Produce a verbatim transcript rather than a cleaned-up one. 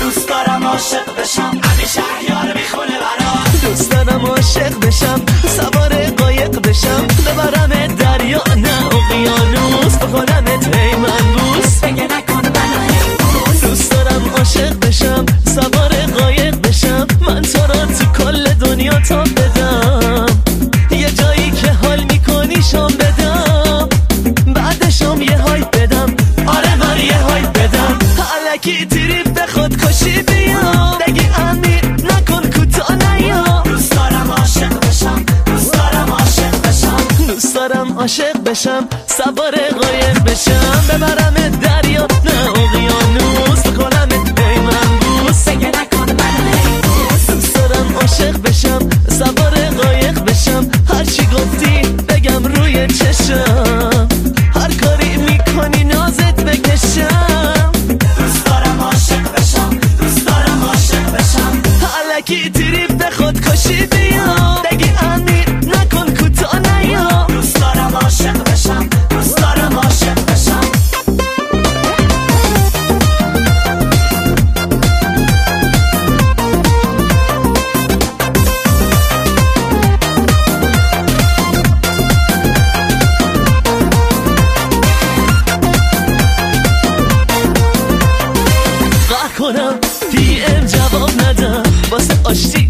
دوست دارم عاشق بشم همیشه احیار میخونه برام. دوست دارم عاشق بشم سوار قایق بشم ببرم دریا نه اقیانوس بکنمت هیمن بوس بگه نکن منو هیبوس. دوست دارم عاشق بشم سوار قایق بشم من تو را تو کل دنیا تا بدم یه جایی که حال میکنی شام بدم بعد شام یه های بدم آره من یه های بدم الکی تریپ به خودکشی بیام بگی امیر نکن کوتا نیا. دوست دارم عاشق بشم دوست دارم عاشق بشم دوست دارم عاشق بشم سوار قایق بشم ببرم دریا نه اقیانوس بکنم هیمن بوس بگه نکن منو هیبوس. دوست دارم عاشق بشم سوار قایق بشم هرچی گفتی بگم روی چشم هر کاری میکنی نازت بکشم. دوست دارم عاشق بشم دوست دارم عاشق بشم الکی تریپ به خودکشی بیام بگی امیر نکن کوتا نیا. دوست دارم عاشق بشم دوست دارم عاشق بشم. قهر کنم پی ام جواب ندم واسه آشتی